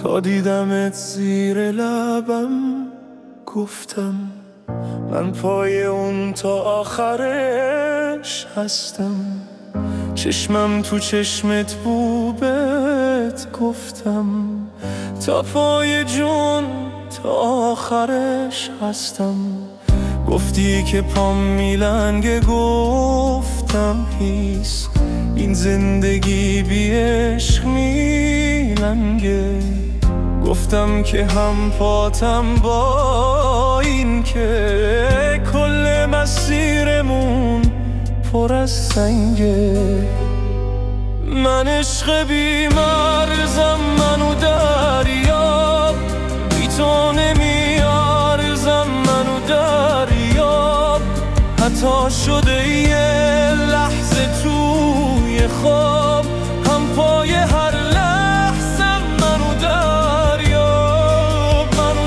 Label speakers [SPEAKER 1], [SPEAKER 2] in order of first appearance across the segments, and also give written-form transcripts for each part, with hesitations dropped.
[SPEAKER 1] تا دیدمت زیر لبم گفتم من پای اون تا آخرش هستم. چشمم تو چشمت بوبت گفتم تا پای جون تا آخرش هستم. گفتی که پام میلنگه گفتم هیس، این زندگی بی عشق میلنگه. گفتم که هم پاتم با این که کل مسیرمون پر از سنگه. من عشق بی مرزم، منو دریاب، بی تو نمیارزم منو دریاب. حتی شده یه لحظه توی خواب، هم پای هر لحظه منو دریاب، منو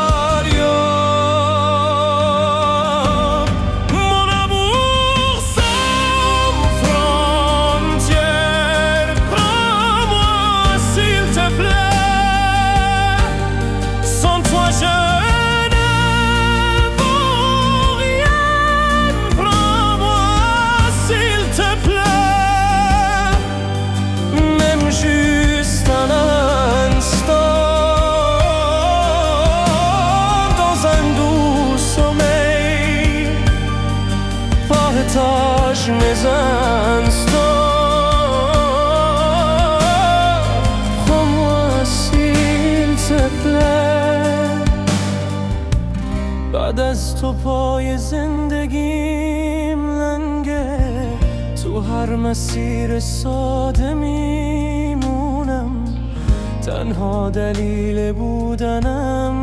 [SPEAKER 1] دریاب. Mon amour sans frontières, prends-moi s'il te plaît. Sans toi je ne vaux rien. Prends-moi s'il te plaît. Même juste un instant dans un doux sommeil. Partage mes instants. Prends-moi s'il te plaît. بعد از تو پای زندگیم لنگه، تو هر مسیر ساده میمونم. تنها دلیل بودنم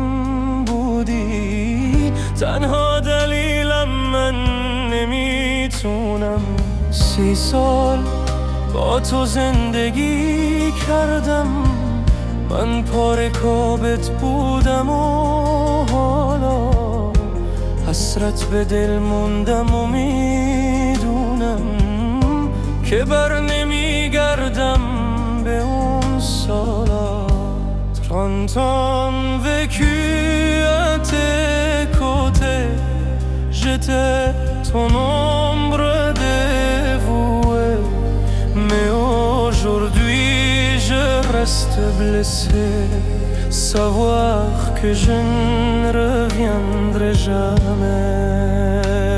[SPEAKER 1] بودی، تنها دلیلم من نمیتونم. 30 سال با تو زندگی کردم، من پا رکابت بودم و حالا حسرت به دل موندم و میدونم که بر نمیگردم به اون سالا. 30 ans vécus à tes côtés, j'étais ton ombre dévouée. Mais aujourd'hui je reste blessé, savoir que je ne reviendrai jamais.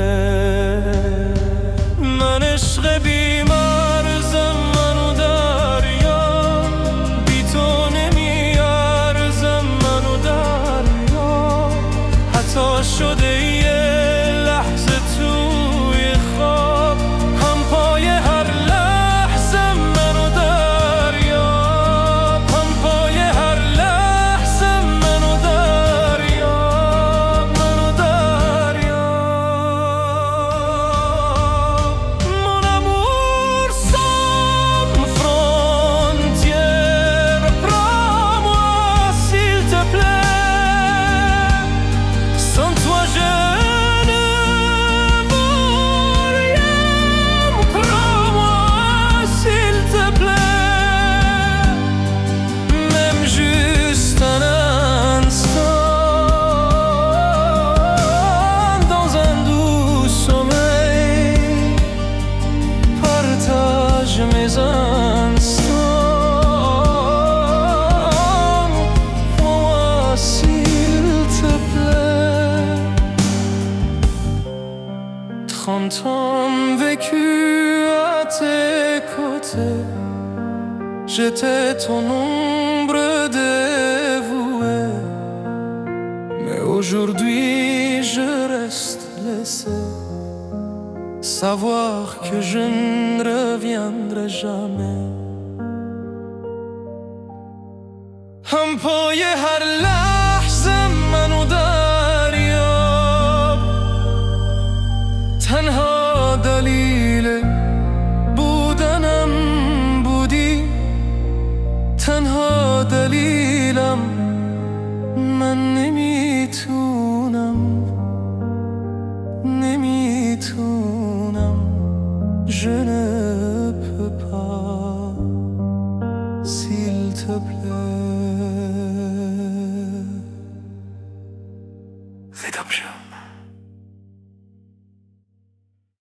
[SPEAKER 1] من عشق بیمارزم، منو دریاب، بی تو نمیارزم منو دریاب. حتی شده یه لحظه توی خواب، هم پای هر لحظه منو دریاب، هم پای هر لحظه منو دریاب، منو دریاب. Mon amour sans frontières, prends-moi s'il te plaît. Sans toi je ne vaux rien. Prends-moi s'il te plaît. Même juste un instant dans un doux sommeil. Partage mes instants. Prends-moi s'il te plaît. 30 ans vécus à tes côtés, j'étais ton ombre dévouée. Mais aujourd'hui je reste laissé, savoir que je ne reviendrai jamais. هم پای هر لحظه منو دریاب، تنها دلیل بودنم بودی، تنها دلیلم من نمیتونم، نمیتونم. Je ne